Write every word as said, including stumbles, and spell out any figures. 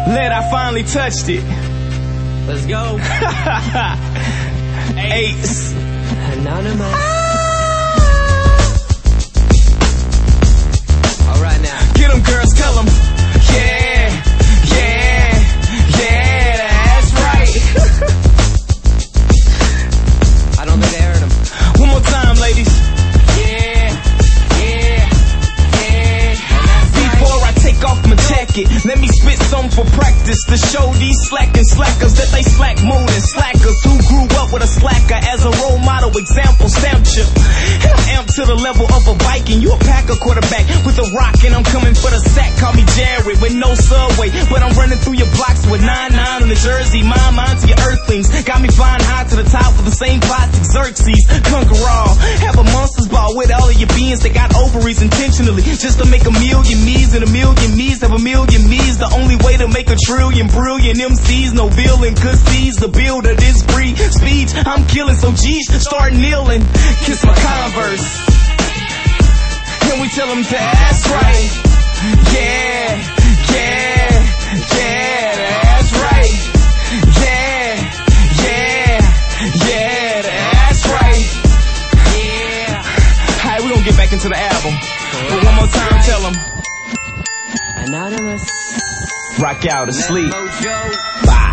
Let, I finally touched it. Let's go. Ace. Anonymous. Alright now. Get them girls, tell them. Yeah, yeah, yeah, that's right. I don't think they heard him. One more time, ladies. Yeah, yeah, yeah. Before I take off my jacket, let me spit some for practice to show these slacking slackers that they slack more than slackers who grew up with a slacker as a role model example stamped you. And I'm amped to the level of a Viking. You a Packer quarterback with a rock and I'm coming for the sack. Call me Jerry with no subway, but I'm running through your blocks with nine nine on the jersey. My mind to your earthlings got me flying high to the top with the same plastic Xerxes. Conquer all, have a monster's ball with all of your beings that got ovaries intentionally just to make a million me's and a million me's have a million me's. The only way to make a trillion brilliant M Cs, no villain could seize the build of this breed. Speech, I'm killing, so geez, start kneeling, kiss my Converse, and we tell them to ask right. Yeah, yeah, yeah, that's right. Yeah, yeah, yeah, that's right. Yeah. Alright, we gonna get back into the album, but one more time, tell them. Anonymous. Rock out to sleep. Mojo. Bye.